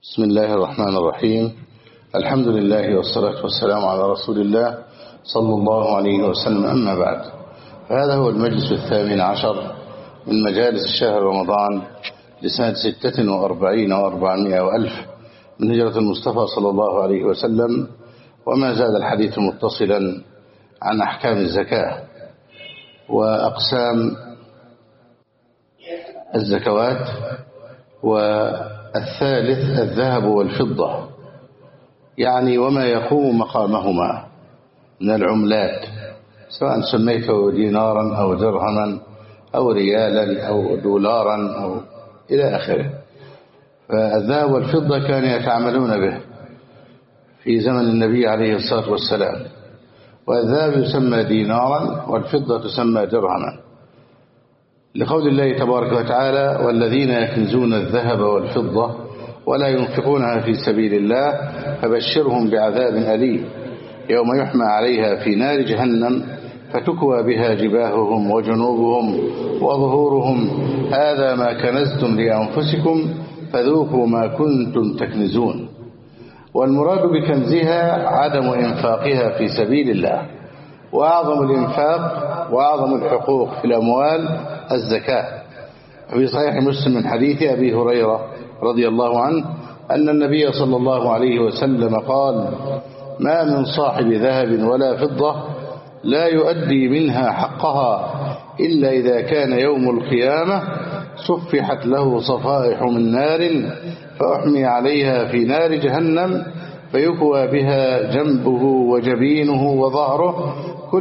بسم الله الرحمن الرحيم. الحمد لله والصلاة والسلام على رسول الله صلى الله عليه وسلم. أما بعد، فهذا هو المجلس 18 من مجالس شهر رمضان لسنة 46 و400 وألف من هجرة المصطفى صلى الله عليه وسلم. وما زال الحديث متصلا عن أحكام الزكاة وأقسام الزكوات، والثالث الذهب والفضة، يعني وما يقوم مقامهما من العملات، سواء سميته دينارا أو درهما أو ريالا أو دولارا أو إلى آخره. فالذهب والفضة كانوا يتعاملون به في زمن النبي عليه الصلاة والسلام، والذهب يسمى دينارا والفضة تسمى درهما، لقول الله تبارك وتعالى: والذين يكنزون الذهب والفضة ولا ينفقونها في سبيل الله فبشرهم بعذاب أليم يوم يحمى عليها في نار جهنم فتكوى بها جباههم وجنوبهم وظهورهم هذا ما كنزتم لأنفسكم فذوقوا ما كنتم تكنزون. والمراد بكنزها عدم إنفاقها في سبيل الله، وأعظم الإنفاق وأعظم الحقوق في الأموال الزكاة. في صحيح مسلم من حديث أبي هريرة رضي الله عنه أن النبي صلى الله عليه وسلم قال: ما من صاحب ذهب ولا فضة لا يؤدي منها حقها إلا إذا كان يوم القيامة صفحت له صفائح من نار فأحمي عليها في نار جهنم فيكوى بها جنبه وجبينه وظهره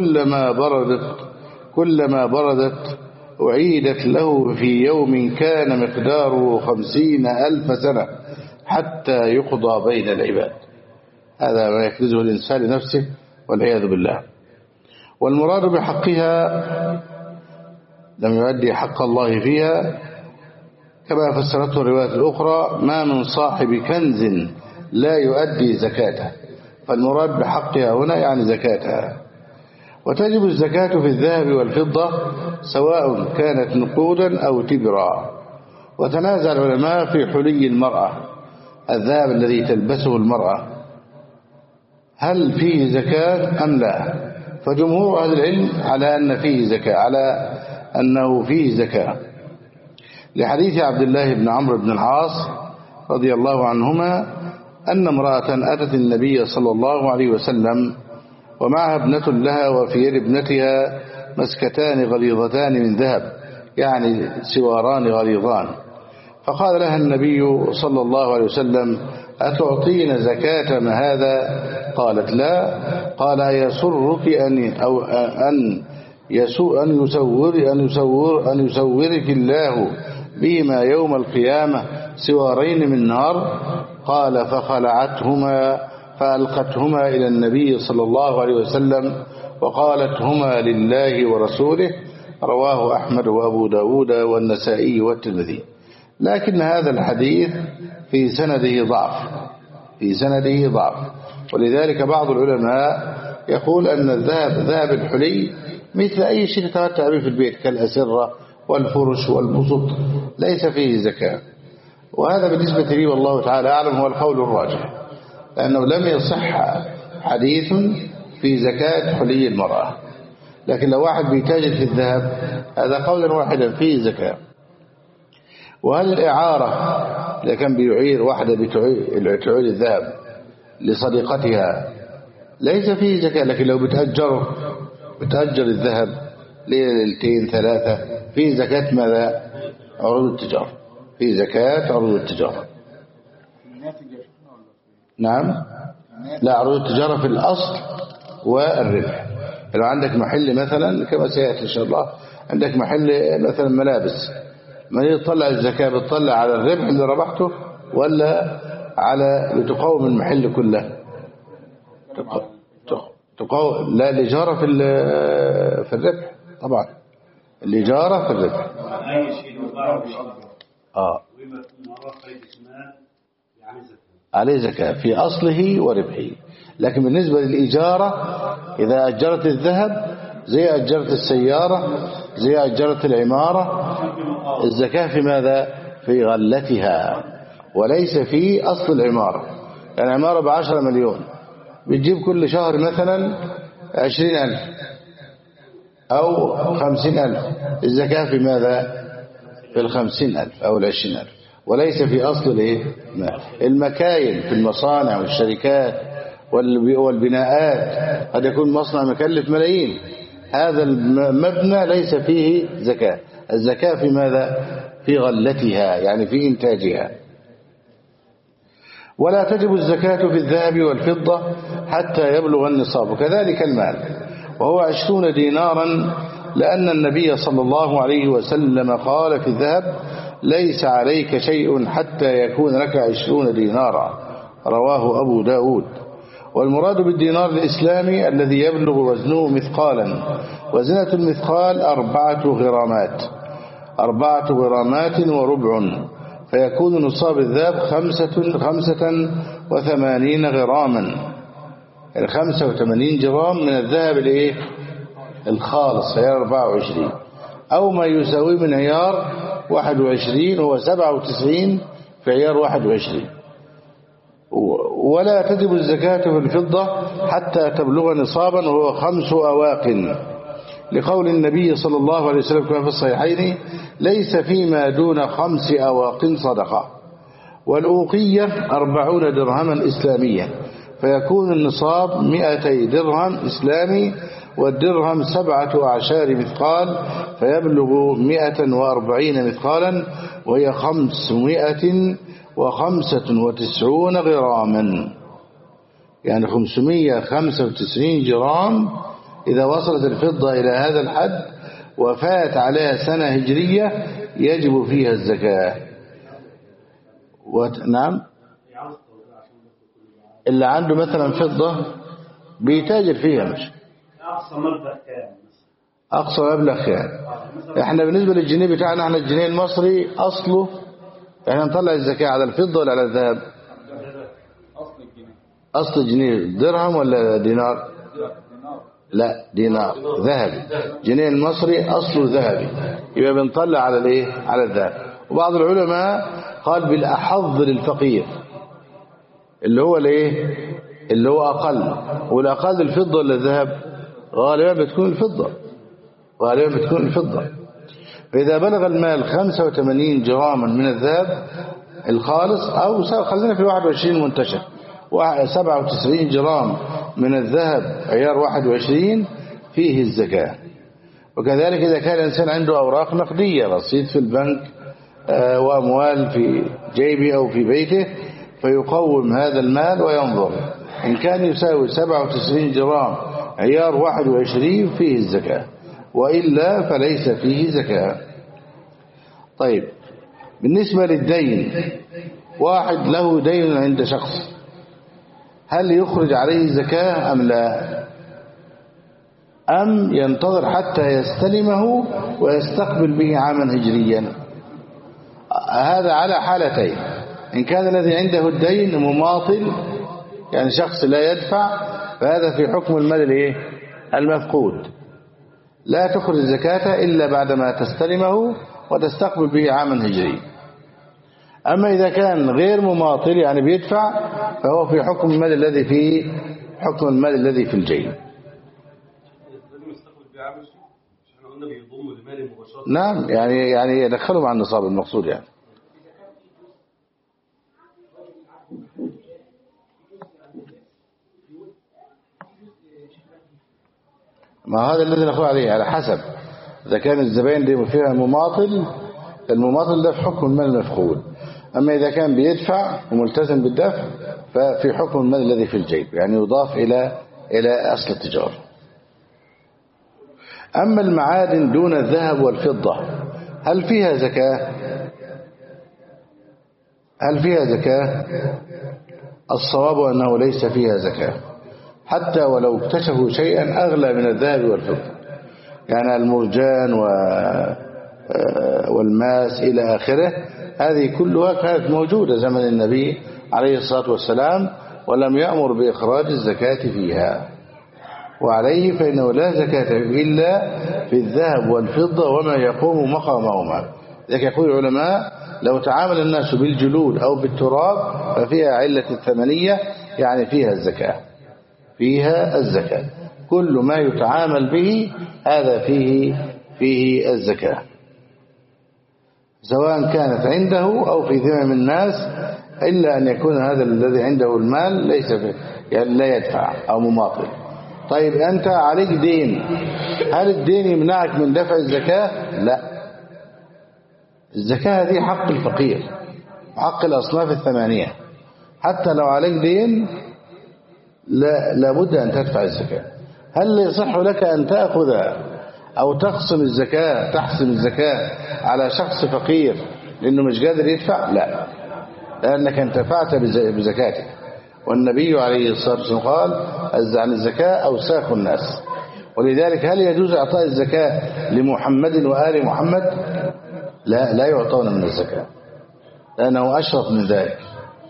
كلما بردت أعيدت له في يوم كان مقداره 50,000 سنة حتى يقضى بين العباد. هذا ما يكنزه الإنسان لنفسه والعياذ بالله. والمراد بحقها لم يؤدي حق الله فيها كما فسرته الروايات الأخرى: ما من صاحب كنز لا يؤدي زكاته. فالمراد بحقها هنا يعني زكاتها. وتجب الزكاة في الذهب والفضة سواء كانت نقودا أو تبرا. وتنازع العلماء في حلي المرأة، الذهب الذي تلبسه المرأة، هل فيه زكاة أم لا؟ فجمهور أهل العلم على أنه فيه زكاة، لحديث عبد الله بن عمرو بن العاص رضي الله عنهما أن امرأة أتت النبي صلى الله عليه وسلم ومعها ابنة لها، وفي يد ابنتها مسكتان غليظتان من ذهب، يعني سواران غليظان. فقال لها النبي صلى الله عليه وسلم: أتعطين زكاة ما هذا؟ قالت: لا. قال: يسرك أن يسورك الله بهما يوم القيامة سوارين من نار؟ قال: فخلعتهما فألقتهما إلى النبي صلى الله عليه وسلم وقالت: هما لله ورسوله. رواه أحمد وأبو داود والنسائي والترمذي. لكن هذا الحديث في سنده ضعف، ولذلك بعض العلماء يقول أن ذهب الحلي مثل أي شيء تتمتع به في البيت كالأسرة والفرش والبسط، ليس فيه زكاة. وهذا بالنسبة لي والله تعالى أعلم هو القول الراجح، لأنه لم يصح حديث في زكاة حلي المرأة. لكن لو واحد بيتاجر في الذهب هذا قولا واحدا فيه زكاة. وهل الإعارة إذا كان بيعير واحدة بتعير الذهب لصديقتها ليس فيه زكاة، لكن لو بتأجر الذهب ليلتين 3 فيه زكاة ماذا؟ عروض التجارة، فيه زكاة عروض التجارة. نعم، لا، عروض التجارة في الأصل والربح. لو عندك محل مثلا كما سيأتي إن شاء الله، عندك محل مثلا ملابس، ما تطلع الزكاة بتطلع على الربح اللي ربحته ولا على لتقوم المحل كله؟ تقوم. لا، الإجارة في الربح طبعا، الإجارة في الربح. عليه زكاة في أصله وربحه. لكن بالنسبة للإجارة إذا أجرت الذهب زي أجرت السيارة زي أجرت العمارة، الزكاة في ماذا؟ في غلتها. وليس في أصل العمارة. يعني عمارة ب10 مليون بتجيب كل شهر مثلا 20,000 أو 50,000، الزكاة في ماذا؟ في 50,000 أو 20,000، وليس في أصل الإيه؟ المكاين في المصانع والشركات والبناءات، قد يكون مصنع مكلف ملايين، هذا المبنى ليس فيه زكاة. الزكاة في ماذا؟ في غلتها، يعني في إنتاجها. ولا تجب الزكاة في الذهب والفضة حتى يبلغ النصاب، وكذلك المال، وهو 20 دينارا، لأن النبي صلى الله عليه وسلم قال في الذهب: ليس عليك شيء حتى يكون لك 20 دينارا، رواه أبو داود. والمراد بالدينار الإسلامي الذي يبلغ وزنه مثقالا، وزنة المثقال 4 غرامات، 4 غرامات وربع، فيكون نصاب الذهب 85 غراما، يعني 85 جرام من الذهب الايه الخالص، عيار 24، أو ما يساوي من عيار 21، هو 97 في عيار 21. ولا تجب الزكاة في الفضة حتى تبلغ نصابا، وهو 5 أواق، لقول النبي صلى الله عليه وسلم كما في الصحيحين: ليس فيما دون 5 أواق صدقة. والأوقية 40 درهما إسلامية، فيكون النصاب 200 درهم إسلامي، والدرهم 7 أعشار مثقال، فيبلغ 140 مثقالا، وهي 595 غراما، يعني 595 جرام. إذا وصلت الفضة إلى هذا الحد وفات عليها سنة هجرية يجب فيها الزكاة. نعم، اللي عنده مثلا فضة بيتاجر فيها، مش أقصى مبلغ كام؟ أقصى مبلغ كام؟ احنا بالنسبة للجنيه بتاعنا، احنا الجنيه المصري أصله، احنا نطلع الزكاة على الفضة ولا على الذهب؟ أصل الجنيه درهم ولا دينار؟ لا، دينار ذهبي. جنيه المصري أصله ذهبي، يبقى بنطلع على الايه؟ على الذهب. وبعض العلماء قال بالأحظ للفقير، اللي هو الايه؟ اللي هو أقل، والأقل الفضة ولا الذهب؟ غالبا بتكون الفضة، غالبا بتكون الفضة. فإذا بلغ المال 85 جراما من الذهب الخالص، أو خلينا في 21 منتشر، 97 جرام من الذهب عيار 21 فيه الزكاة. وكذلك إذا كان الإنسان عنده أوراق نقدية، رصيد في البنك وأموال في جيبه أو في بيته، فيقوم هذا المال وينظر، إن كان يساوي 97 جرام عيار 21 فيه الزكاة، وإلا فليس فيه زكاة. طيب، بالنسبة للدين، واحد له دين عند شخص، هل يخرج عليه زكاة أم لا؟ أم ينتظر حتى يستلمه ويستقبل به عاما هجريا؟ هذا على حالتين: إن كان الذي عنده الدين مماطل، يعني شخص لا يدفع، فهذا في حكم المال المفقود، لا تخرج الزكاة إلا بعدما تستلمه وتستقبل به عاما هجري. أما إذا كان غير مماطل، يعني بيدفع، فهو في حكم المال الذي في الجيب. نعم، يعني يدخلهم عن النصاب المقصود يعني. ما هذا الذي نقول عليه على حسب، إذا كان الزبائن دي فيها مماطل، المماطل ده في حكم المال المفقود. أما إذا كان بيدفع وملتزم بالدفع ففي حكم المال الذي في الجيب، يعني يضاف إلى أصل التجارة. أما المعادن دون الذهب والفضة هل فيها زكاة؟ الصواب أنه ليس فيها زكاة، حتى ولو اكتشفوا شيئا أغلى من الذهب والفضة، يعني المرجان والماس إلى آخره، هذه كلها كانت موجودة زمن النبي عليه الصلاة والسلام، ولم يأمر بإخراج الزكاة فيها. وعليه فإنه لا زكاة إلا في الذهب والفضة وما يقوم مقامهما، لذلك يقول العلماء لو تعامل الناس بالجلود أو بالتراب ففيها علة الثمنية، يعني فيها الزكاة، فيها الزكاة. كل ما يتعامل به هذا فيه الزكاة، سواء كانت عنده أو في ذمم الناس، إلا أن يكون هذا الذي عنده المال ليس يعني لا يدفع أو مماطل. طيب أنت عليك دين، هل الدين يمنعك من دفع الزكاة؟ لا، الزكاة دي حق الفقير، حق الأصناف الثمانية. حتى لو عليك دين لابد أن تدفع الزكاة. هل يصح لك أن تأخذ أو تقسم الزكاة، تحسم الزكاة على شخص فقير لأنه مش قادر يدفع؟ لا، لأنك انتفعت بزكاتك. والنبي عليه الصلاة والسلام قال عن الزكاة أوساخ الناس. ولذلك هل يجوز إعطاء الزكاة لمحمد وآل محمد؟ لا يعطون من الزكاة، لأنه أشرف من ذلك،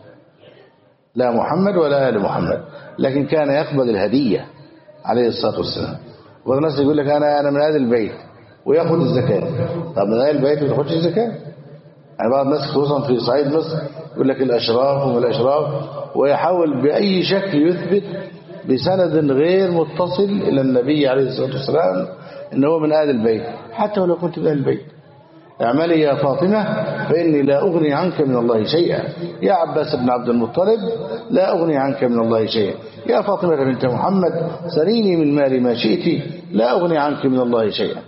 لا محمد ولا آل محمد. لكن كان يقبل الهدية عليه الصلاة والسلام. والناس يقول لك أنا من هذا البيت ويأخذ الزكاة. طب من هذا البيت ما تاخدش الزكاة؟ يعني بعض الناس خصوصا في صعيد مصر يقول لك الأشراف وما الأشراف، ويحاول بأي شكل يثبت بسند غير متصل إلى النبي عليه الصلاة والسلام إنه من أهل البيت. حتى ولو كنت من أهل البيت، اعملي يا فاطمة فإني لا أغني عنك من الله شيئا، يا عباس بن عبد المطلب لا أغني عنك من الله شيئا، يا فاطمة بنت محمد سليني من مالي ما شئت لا أغني عنك من الله شيئا.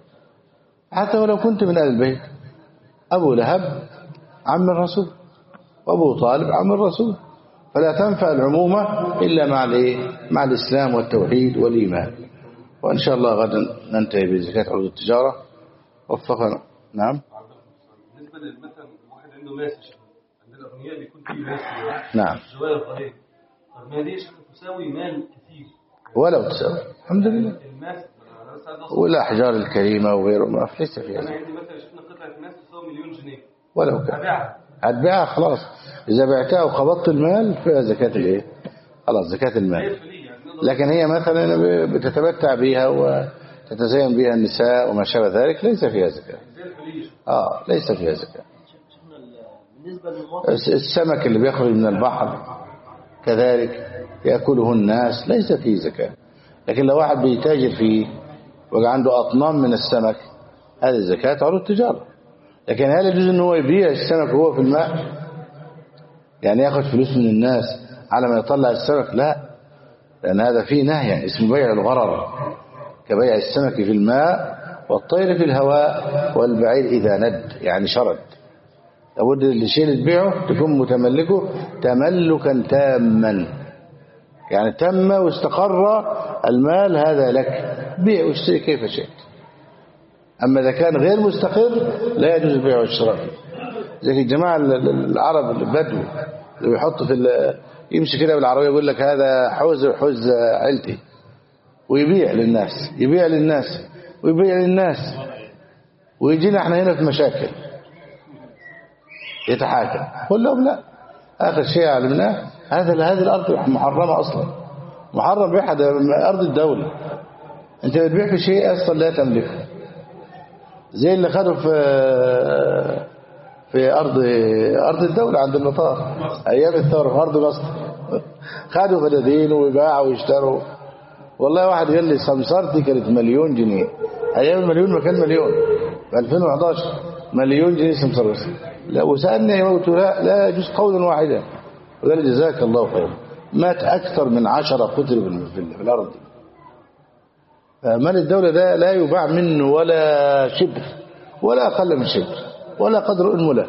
حتى ولو كنت من أهل البيت. أبو لهب عم الرسول، وأبو طالب عم الرسول، فلا تنفع العمومة إلا مع الإسلام والتوحيد والإيمان. وإن شاء الله غدا ننتهي بزكاة عروض التجارة. وفقنا. نعم. بالنسبة للمثل واحد عنده ماس، عند الأغنياء بيكون فيه ماس. نعم. جوايا طريق. طب ما ديش تساوي مال كثير. ولو تساوي الحمد لله. الماس والأحجار الكريمة وغيره ما ليس فيها. أنا عندي مثلا شفنا قطعة ماس تساوي مليون جنيه. ولو كان. هتبيعها خلاص. إذا بعتها وقبضت المال فيها زكاة الإيه؟ خلاص زكاة المال. لكن هي مثلا بتتمتع بها وتتزين بها النساء وما شابه ذلك ليس فيها زكاة. ليس فيها زكاة. السمك اللي بيخرج من البحر كذلك يأكله الناس ليس فيه زكاة. لكن لو واحد بيتاجر فيه وعنده عنده أطنان من السمك هذه الزكاة عروض التجارة. لكن هل يجوز ان هو يبيع السمك وهو في الماء؟ يعني ياخذ فلوس من الناس على ما يطلع السمك؟ لا، لأن هذا فيه نهي اسمه بيع الغرر، كبيع السمك في الماء والطير في الهواء والبعير إذا ند، يعني شرد. لابد الشيء اللي تبيعه تكون متملكه تملكا تاما، يعني تم واستقر المال هذا لك، بيع واشتري كيف شئت. أما إذا كان غير مستقر لا يجوز البيع والشراء. زي الجماعة العرب البدو اللي بيحط يمشي كده بالعربية يقول لك هذا حوز عيلتي، ويبيع للناس ويجينا احنا هنا في مشاكل يتحاكم. قل لهم لا، آخر شيء علمناه هذه الأرض محرمة أصلا، محرم بيعها، أرض الدولة. أنت بتبيع في شيء أصلا لا تملكه، زي اللي خدوا في أرض الدولة عند المطار أيام الثورة في أرض مصر، خدوا فدادين وباعوا ويشتروا. والله واحد قال لي سمسارتي كانت مليون جنيه، أيام المليون ما كان مليون، في 2011 مليون جنيه سمسارتي. لا، وسألني يموت لا يجوز قولا واحدا، وقال جزاك الله خير. مات أكثر من 10 قتلوا في الأرض. مال الدولة ده لا يباع منه ولا شبر ولا أقل من شبر ولا قدر أنملة.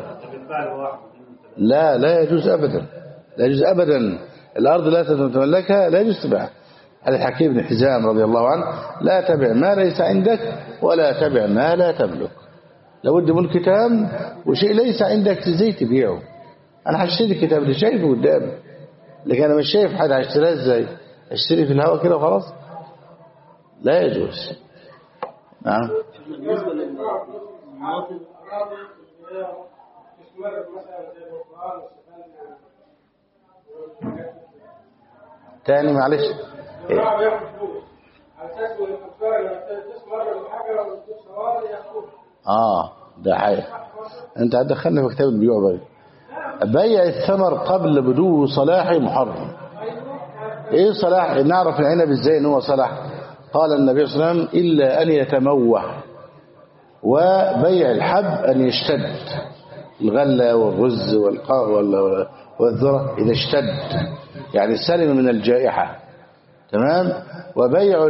لا يجوز أبدا، لا يجوز أبدا. الأرض لا تتملكها، لا يجوز تبيعها. هذا الحكيم بن حزام رضي الله عنه: لا تبع ما ليس عندك ولا تبع ما لا تملك. لابد من كتاب وشيء ليس عندك تزاي تبيعه. أنا هشتري الكتاب اللي شايفه قدامي، لكن أنا مش شايف حد هشتريها ازاي؟ اشتري في الهواء كده وخلاص؟ لا يجوز. نعم. بالنسبة للمواطن تاني معلش. ده حقيقي. أنت هتدخلنا في كتاب البيوع بقى. بيع الثمر قبل بدو صلاحه محرم. إيه صلاح؟ نعرف العنب إزاي إن هو صلاح؟ قال النبي صلى الله عليه وسلم إلا أن يتموه. وبيع الحب أن يشتد، الغلة والرز والذرة إذا اشتد يعني سلم من الجائحة. تمام. وبيع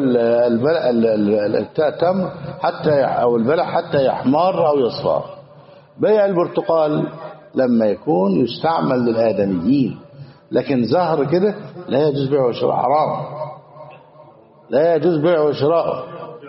التمر حتى أو البلح حتى يحمر أو يصفر. بيع البرتقال لما يكون يستعمل للآدميين، لكن زهر كده لا يجوز بيعه وشراءه، حرام، لا يجوز بيعه وشراءه.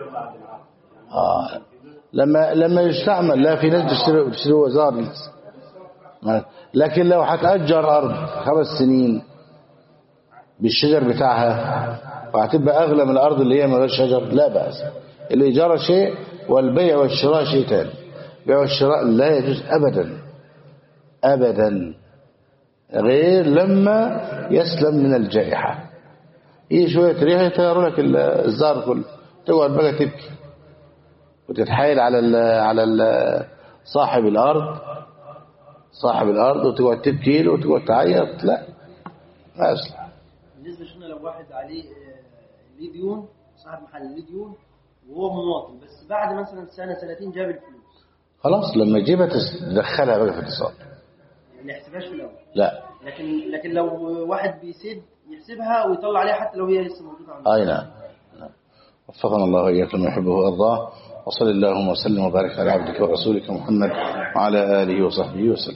لما يستعمل، لا، في ناس بتشتري زهر. لكن لو هتأجر أرض 5 سنين بالشجر بتاعها وهتبقى أغلى من الأرض اللي هي من غير شجر، لا بأس. الإيجار شيء والبيع والشراء شيء تاني. البيع والشراء لا يجوز أبدا أبدا، غير لما يسلم من الجائحة. شوية ريحة يطيروا لك الزهر كله، تقعد بقى تبكي وتتحايل على صاحب الأرض وتقعد تبكي له وتقعد تعيط. لا، ما يصلح. بالنسبة لنا لو واحد عليه ليه ديون، صاحب محل ليه ديون وهو مواطن، بس بعد مثلا سنة سنتين جاب الفلوس، خلاص لما يجيبها تدخلها بقى في الاتصال، ما يحسبهاش في الأول. لا، لكن لو واحد بيسد يحسبها ويطلع عليها حتى لو هي لسه موجودة عنده. أي نعم. وفقنا الله وإياكم ما يحبه ويرضاه. وصلى اللهم وسلم وبارك على عبدك ورسولك محمد وعلى آله وصحبه وسلم.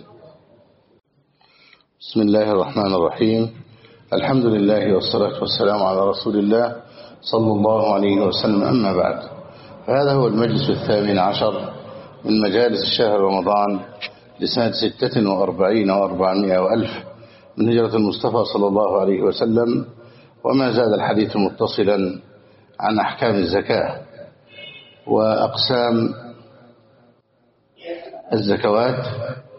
بسم الله الرحمن الرحيم. الحمد لله والصلاة والسلام على رسول الله صلى الله عليه وسلم. أما بعد، فهذا هو المجلس 18 من مجالس شهر رمضان لسنة 46 و400 وألف من هجرة المصطفى صلى الله عليه وسلم. وما زال الحديث متصلا عن أحكام الزكاة وأقسام الزكوات.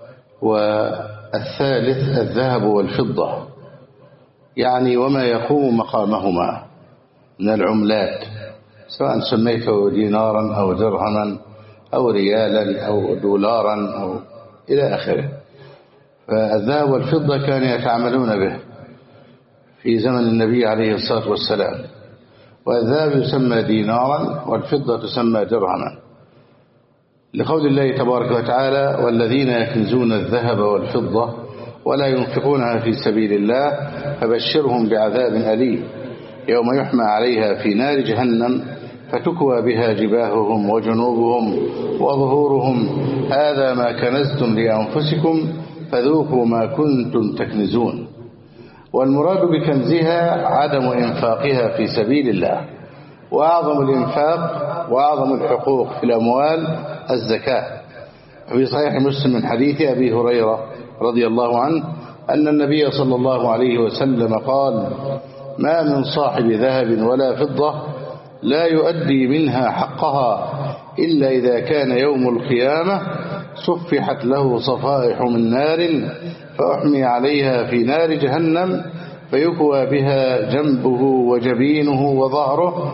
والثالث الذهب والفضة، يعني وما يقوم مقامهما من العملات، سواء سميته دينارا أو درهما أو ريالا أو دولارا أو إلى آخره. فالذهب والفضة كانوا يتعاملون به في زمن النبي عليه الصلاة والسلام. والذهب يسمى دينارا والفضة تسمى درهما، لقول الله تبارك وتعالى: والذين يكنزون الذهب والفضة ولا ينفقونها في سبيل الله فبشرهم بعذاب أليم يوم يحمى عليها في نار جهنم فتكوى بها جباههم وجنوبهم وظهورهم هذا ما كنزتم لأنفسكم فذوقوا ما كنتم تكنزون. والمراد بكنزها عدم إنفاقها في سبيل الله. وأعظم الإنفاق وأعظم الحقوق في الأموال الزكاة. في صحيح مسلم من حديث أبي هريرة رضي الله عنه أن النبي صلى الله عليه وسلم قال: ما من صاحب ذهب ولا فضة لا يؤدي منها حقها إلا إذا كان يوم القيامة صفحت له صفائح من نار فأحمي عليها في نار جهنم فيكوى بها جنبه وجبينه وظهره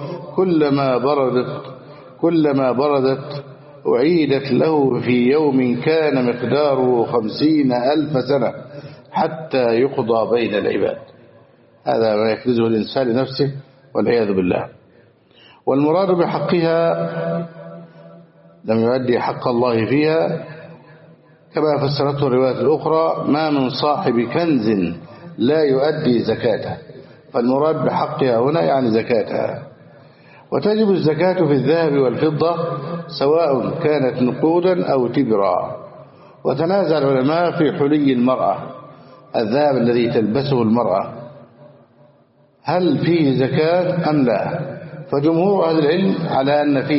كلما بردت أعيدت له في يوم كان مقداره 50,000 سنة حتى يقضى بين العباد. هذا ما يكنزه الإنسان لنفسه والعياذ بالله. والمراد بحقها لم يؤدي حق الله فيها كما فسرته الروايات الأخرى: ما من صاحب كنز لا يؤدي زكاته. فالمراد بحقها هنا يعني زكاتها. وتجب الزكاة في الذهب والفضة سواء كانت نقودا أو تبرا. وتنازع العلماء في حلي المرأة، الذهب الذي تلبسه المرأة، هل فيه زكاة أم لا؟ فجمهور أهل العلم على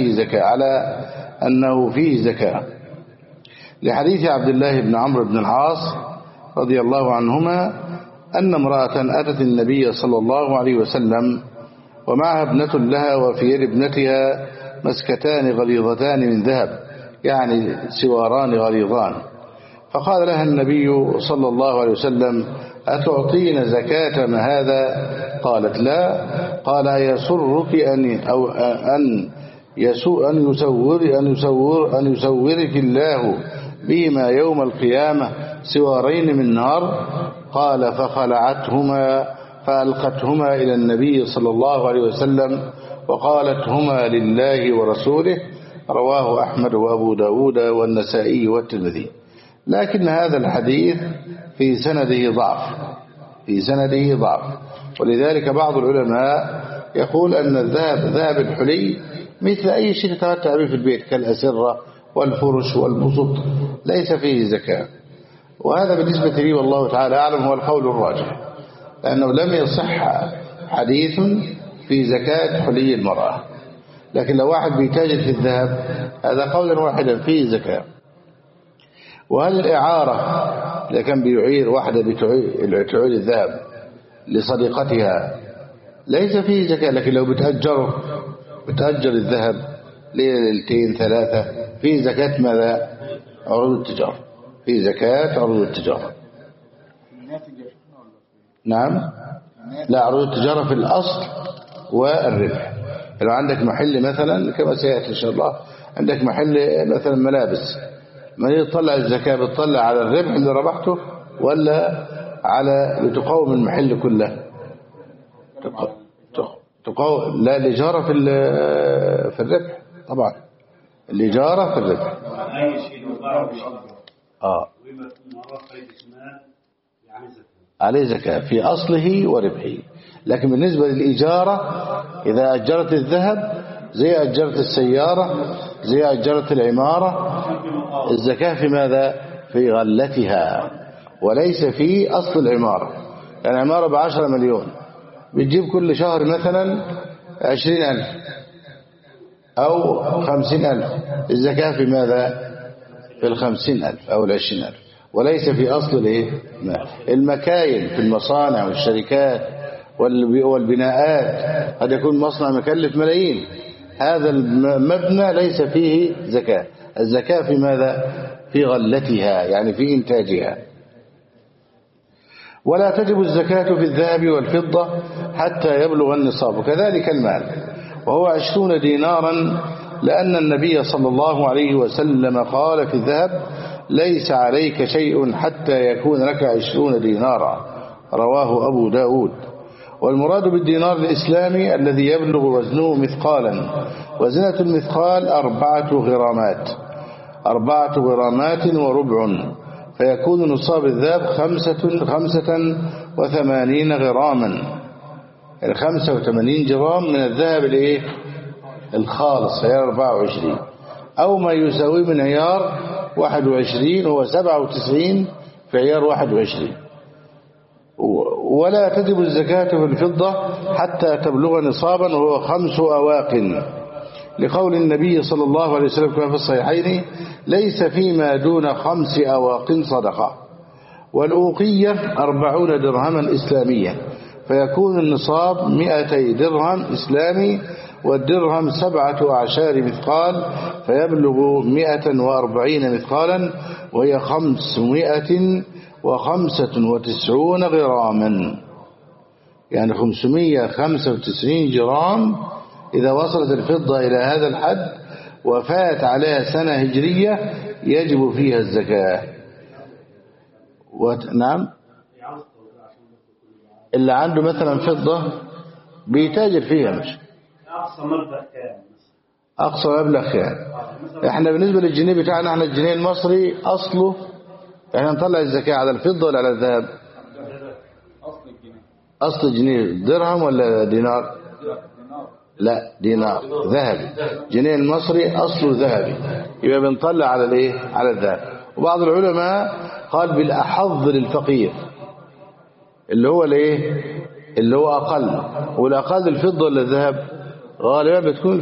أنه فيه زكاة، لحديث عبد الله بن عمرو بن العاص رضي الله عنهما أن امرأة أتت النبي صلى الله عليه وسلم ومعها ابنة لها وفي يد ابنتها مسكتان غليظتان من ذهب، يعني سواران غليظان. فقال لها النبي صلى الله عليه وسلم: أتعطين زكاة ما هذا؟ قالت: لا. قال: يسرك أن يسورك الله بهما يوم القيامة سوارين من نار. قال فخلعتهما فألقتهما إلى النبي صلى الله عليه وسلم وقالت هما لله ورسوله. رواه أحمد وأبو داود والنسائي والترمذي. لكن هذا الحديث في سنده ضعف ولذلك بعض العلماء يقول أن الذهب الحلي مثل أي شيء تتمتع به في البيت كالأسرة والفرش والبسط ليس فيه زكاة. وهذا بالنسبة لي والله تعالى أعلم هو القول الراجح، لأنه لم يصح حديث في زكاة حلي المرأة. لكن لو واحد بيتاجر في الذهب هذا قولا واحدا فيه زكاة. وهل الإعارة إذا كان بيعير واحدة بتعير الذهب لصديقتها ليس فيه زكاة، لكن لو بتأجر الذهب ليلتين ثلاثة فيه زكاة ماذا؟ عروض التجارة، فيه زكاة عروض التجارة. نعم، لا، عروض التجارة في الأصل والربح. لو عندك محل مثلا كما سيأتي إن شاء الله، عندك محل مثلا ملابس، ما تطلع الزكاة بتطلع على الربح اللي ربحته ولا على لتقوم المحل كله؟ تقوم. لا، الإجارة في الربح طبعا، الإجارة في الربح. عليه زكاة في أصله وربحه. لكن بالنسبة للإجارة إذا أجرت الذهب زي أجرت السيارة زي أجرت العمارة، الزكاة في ماذا؟ في غلتها وليس في أصل العمارة. يعني عمارة ب10 مليون بتجيب كل شهر مثلا 20,000 أو 50,000، الزكاة في ماذا؟ في 50,000 أو 20,000 وليس في أصل المكاين في المصانع والشركات والبناءات. قد يكون مصنع مكلف ملايين، هذا المبنى ليس فيه زكاة. الزكاة في ماذا؟ في غلتها، يعني في إنتاجها. ولا تجب الزكاة في الذهب والفضة حتى يبلغ النصاب، وكذلك المال وهو 20 دينارا، لأن النبي صلى الله عليه وسلم قال في الذهب ليس عليك شيء حتى يكون لك 20 دينارا. رواه أبو داود. والمراد بالدينار الإسلامي الذي يبلغ وزنه مثقالا، وزنة المثقال 4 غرامات، 4 غرامات وربع، فيكون نصاب الذهب 85 غراما، يعني 85 جرام من الذهب الخالص هي 24، أو ما يساوي من عيار 21 هو 97 في عيار 21. ولا تجب الزكاة في الفضة حتى تبلغ نصابا وهو 5 أواق، لقول النبي صلى الله عليه وسلم كما في الصحيحين ليس فيما دون 5 أواق صدقة. والأوقية 40 درهما إسلامية، فيكون النصاب 200 درهم إسلامي، والدرهم 17 مثقال، فيبلغ 140 مثقالا، وهي 595 غراما، يعني 595 جرام. إذا وصلت الفضة إلى هذا الحد وفات عليها سنة هجرية يجب فيها الزكاة. نعم، اللي عنده مثلا فضة بيتاجر فيها. مش أقصى مبلغ كام؟ أقصى مبلغ كام؟ احنا بالنسبة للجنيه بتاعنا، احنا الجنيه المصري أصله احنا نطلع الزكاة على الفضة ولا على الذهب؟ أصل الجنيه درهم ولا دينار؟ لا، دينار ذهبي. جنيه المصري أصله ذهبي، يبقى بنطلع على على الذهب. وبعض العلماء قال بالأحظ للفقير اللي هو اللي هو أقل، والأقل الفضة ولا الذهب؟ غالبا بتكون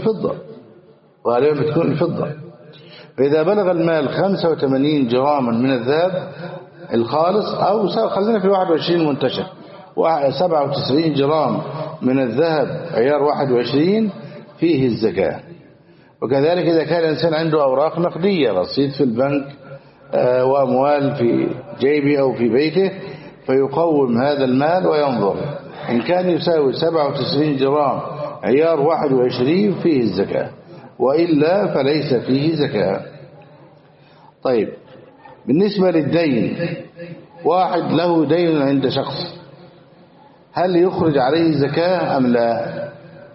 الفضة. فإذا بلغ المال 85 جراما من الذهب الخالص، أو خلينا في 21 منتشر، 97 جرام من الذهب عيار 21 فيه الزكاة. وكذلك إذا كان الإنسان عنده أوراق نقدية، رصيد في البنك وأموال في جيبه أو في بيته، فيقوم هذا المال وينظر إن كان يساوي 97 جرام عيار 21 فيه الزكاة، وإلا فليس فيه زكاة. طيب، بالنسبة للدين، واحد له دين عند شخص، هل يخرج عليه زكاة أم لا،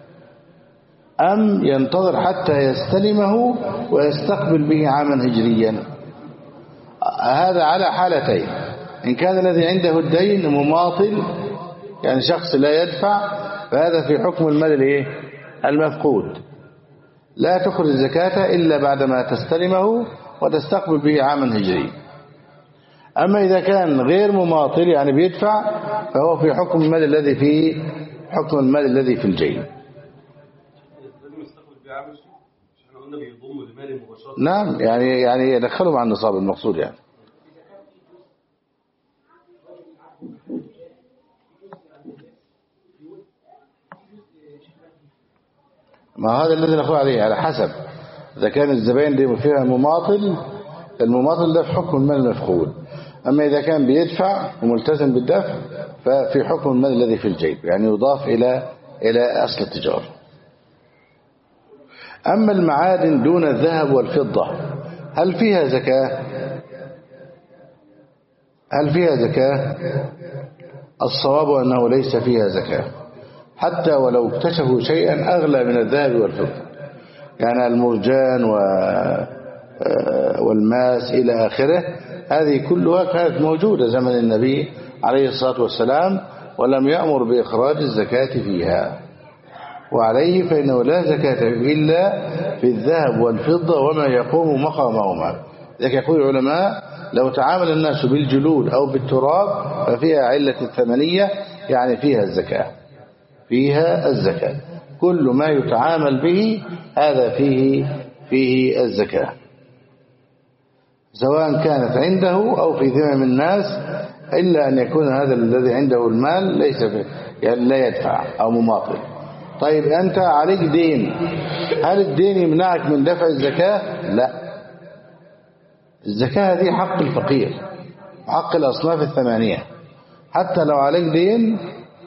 أم ينتظر حتى يستلمه ويستقبل به عاما هجريا؟ هذا على حالتين. إن كان الذي عنده الدين مماطل، يعني شخص لا يدفع، فهذا في حكم المال المفقود، لا تخرج الزكاة إلا بعدما تستلمه وتستقبل به عاما هجري. أما إذا كان غير مماطل يعني بيدفع، فهو في حكم المال الذي في الجيب. نعم، يعني يدخلهم عن النصاب المقصود يعني. ما هذا الذي نقول عليه على حسب، إذا كان الزبائن دي فيها مماطل، المماطل ده في حكم المال المفقود. أما إذا كان بيدفع وملتزم بالدفع ففي حكم المال الذي في الجيب، يعني يضاف إلى أصل التجارة. أما المعادن دون الذهب والفضة هل فيها زكاة؟ الصواب أنه ليس فيها زكاة، حتى ولو اكتشفوا شيئا أغلى من الذهب والفضة، يعني المرجان والماس إلى آخره، هذه كلها كانت موجودة زمن النبي عليه الصلاة والسلام، ولم يأمر بإخراج الزكاة فيها. وعليه فإنه لا زكاة إلا في الذهب والفضة وما يقوم مقامهما. لذلك يقول العلماء لو تعامل الناس بالجلود أو بالتراب ففيها علة الثمنية، يعني فيها الزكاة. كل ما يتعامل به هذا فيه الزكاة، سواء كانت عنده أو في ذمم الناس، إلا أن يكون هذا الذي عنده المال ليس يعني لا يدفع أو مماطل. طيب أنت عليك دين، هل الدين يمنعك من دفع الزكاة؟ لا، الزكاة هذه حق الفقير، حق الأصناف الثمانية. حتى لو عليك دين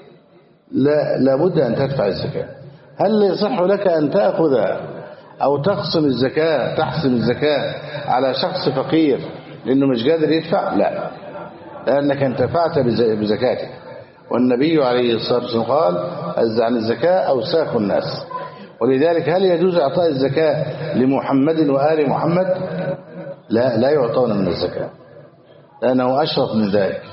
لابد أن تدفع الزكاة. هل يصح لك أن تأخذ أو تحسم الزكاة على شخص فقير لأنه مش قادر يدفع؟ لا، لأنك انتفعت بزكاتك. والنبي عليه الصلاة والسلام قال عن الزكاة أوساخ الناس. ولذلك هل يجوز إعطاء الزكاة لمحمد وآل محمد؟ لا يعطون من الزكاة، لأنه أشرف من ذلك،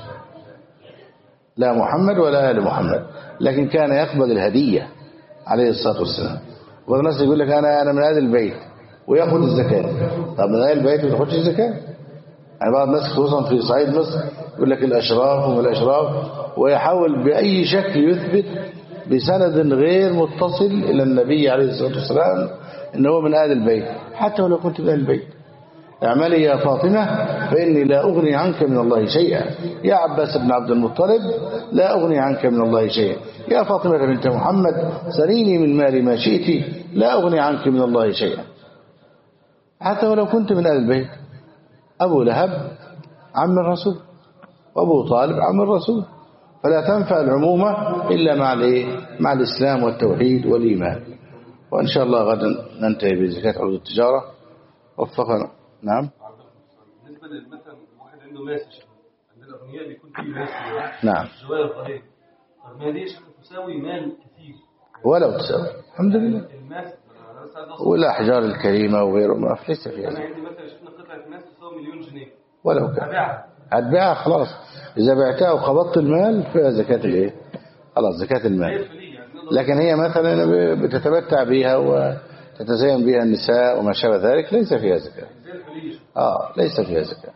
لا محمد ولا آل محمد. لكن كان يقبل الهدية عليه الصلاة والسلام. وبعض الناس يقول لك أنا من أهل البيت ويأخذ الزكاة. طب من أهل البيت ما تاخدش الزكاة؟ يعني بعض الناس خصوصا في صعيد مصر يقول لك الأشراف وما الأشراف، ويحاول بأي شكل يثبت بسند غير متصل إلى النبي عليه الصلاة والسلام إنه من أهل البيت، حتى ولو كنت من أهل البيت. اعملي يا فاطمة فإني لا أغني عنك من الله شيئا، يا عباس بن عبد المطلب لا أغني عنك من الله شيئا، يا فاطمة بنت محمد سليني من مالي ما شئت لا أغني عنك من الله شيئا، حتى ولو كنت من أهل البيت. أبو لهب عم الرسول، وأبو طالب عم الرسول، فلا تنفع العمومة إلا مع الإسلام والتوحيد والإيمان. وإن شاء الله غدا ننتهي بزكاة عروض التجارة. وفقنا. نعم. بالنسبة للمثل واحد عنده ماس، عند الأغنياء بيكون فيه ماس، نعم، جواهر طريق. طب ما ديش تساوي مال كثير ولو تساوي الحمد لله. الماس والأحجار الكريمة وغيره ما ليس فيها. أنا عندي مثلا شفنا قطعة ماس تساوي مليون جنيه، ولو كان هتبيعها خلاص، إذا بعتها وقبضت المال فيها زكاة خلاص زكاة المال. لكن هي مثلا بتتمتع بها وتتزين بها النساء وما شابه ذلك ليس فيها زكاة. ليس فيها زكاة.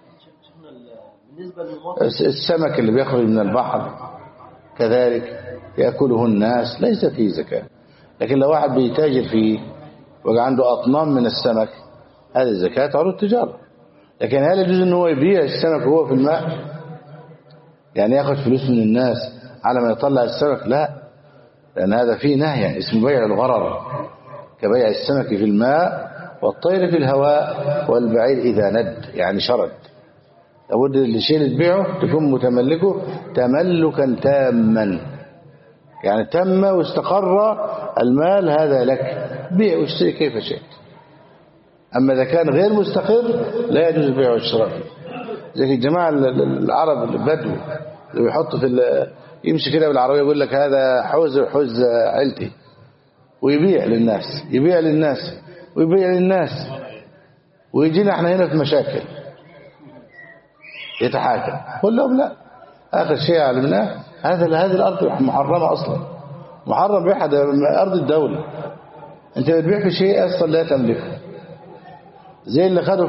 السمك اللي بيخرج من البحر كذلك يأكله الناس ليس فيه زكاة. لكن لو واحد بيتاجر فيه وعنده عنده أطنان من السمك، هذه الزكاة عروض التجارة. لكن هل يجوز ان هو يبيع السمك وهو في الماء، يعني ياخذ فلوس من الناس على ما يطلع السمك؟ لا، لأن هذا فيه نهي اسمه بيع الغرر، كبيع السمك في الماء والطير في الهواء والبعير إذا ند، يعني شرد. لابد الشيء اللي تبيعه تكون متملكه تملكا تاما، يعني تم واستقر المال هذا لك، بيع واشتري كيف شئت. أما إذا كان غير مستقر لا يجوز البيع والشراء. زي الجماعة العرب البدو اللي بيحطوا يمشي كده بالعربية يقول لك هذا حوز عيلتي، ويبيع للناس ويبيع للناس ويجينا احنا هنا في مشاكل يتحاكم. قل لهم لا، آخر شيء علمناه هذه الأرض محرمة أصلا، محرم بيعها، ده أرض الدولة. أنت بتبيع في شيء أصلا لا تملكه، زي اللي خدوا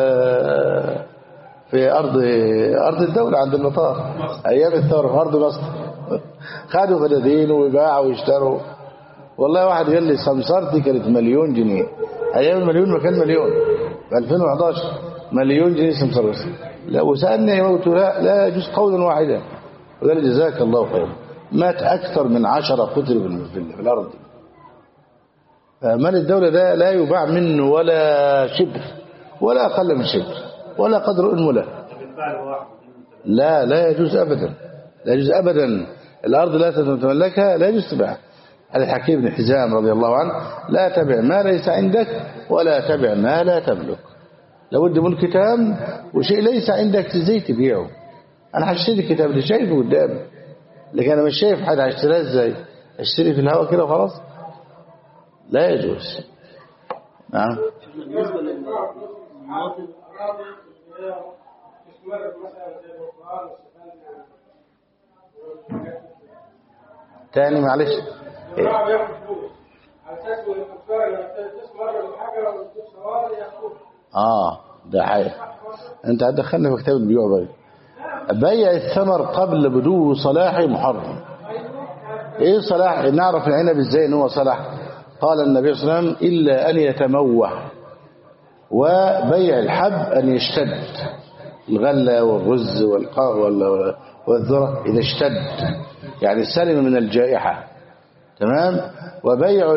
في أرض الدولة عند المطار أيام الثورة في أرض مصر، خدوا فدادين وباعوا ويشتروا. والله واحد قال لي سمسارتي كانت مليون جنيه، أيام المليون ما كان مليون، في 2011 مليون جنيه سمسار. لا، وسألني يموت لا يجوز قولا واحدا، وقال جزاك الله خير. مات أكثر من 10 قتلوا في الأرض. مال الدولة ده لا يباع منه ولا شبر ولا أقل من شبر ولا قدر أنملة. لا يجوز أبدا، لا يجوز أبدا. الأرض لا تتملكها، لا يجوز تبيعها. هذا الحكيم بن حزام رضي الله عنه: لا تبع ما ليس عندك ولا تبع ما لا تملك. لابد من كتاب وشيء ليس عندك تزاي تبيعه. أنا هشتري الكتاب اللي شايفه قدامي، لكن أنا مش شايف حد هشتريه ازاي؟ اشتري في الهواء كده وخلاص؟ لا يجوز. نعم. بالنسبة للمواطن تاني معلش. ده حقيقي. انت هتدخلنا في كتاب البيوع بقى. بيع الثمر قبل بدو صلاحه محرم. ايه صلاح؟ نعرف العنب ازاي ان هو صلاح؟ قال النبي صلى الله عليه وسلم: الا ان يتموه. وبيع الحب ان يشتد، الغله والرز والذره اذا اشتد يعني سلم من الجائحه، تمام. وبيع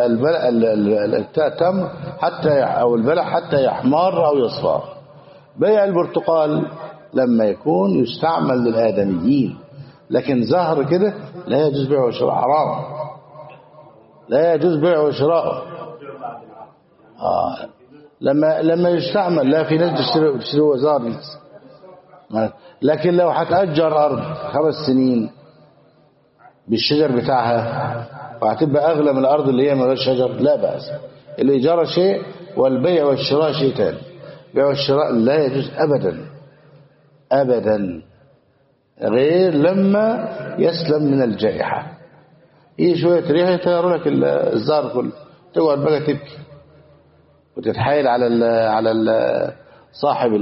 التمر او البلح حتى يحمر او يصفر. بيع البرتقال لما يكون يستعمل للآدميين، لكن زهر كده لا يجوز بيعه وشراءه، حرام، لا يجوز بيعه وشراءه. لما يستعمل، لا، في ناس تشتري زهر. لكن لو هتأجر أرض 5 سنين بالشجر بتاعها وهتبقى أغلى من الأرض اللي هي من غير شجر، لا بأس. الإجارة شيء والبيع والشراء شيء تاني. البيع والشراء لا يجوز أبدا أبدا، غير لما يسلم من الجائحة. شوية ريحة يطيروا لك الزهر كله، تقعد بقى تبكي وتتحايل على صاحب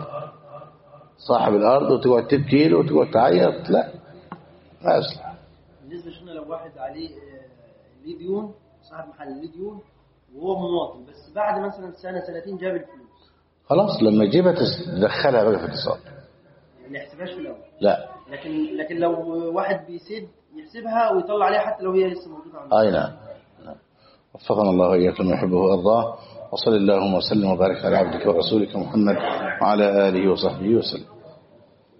الأرض وتقعد تبكي له وتقعد تعيط. لا، ما يصلح. بالنسبة شفنا لو واحد عليه ليه ديون، صاحب محل ليه ديون وهو مواطن، بس بعد مثلا سنة سنتين جاب الفلوس، خلاص لما يجيبها تدخلها بقى في الاتصال، ما يحسبهاش في الأول. لا، لكن لو واحد بيسد يحسبها ويطلع عليها حتى لو هي لسه موجودة عنده. أي نعم. وفقنا الله وإياكم ما يحبه ويرضاه. وصلى اللهم وسلم وبارك على عبدك ورسولك محمد وعلى آله وصحبه وسلم.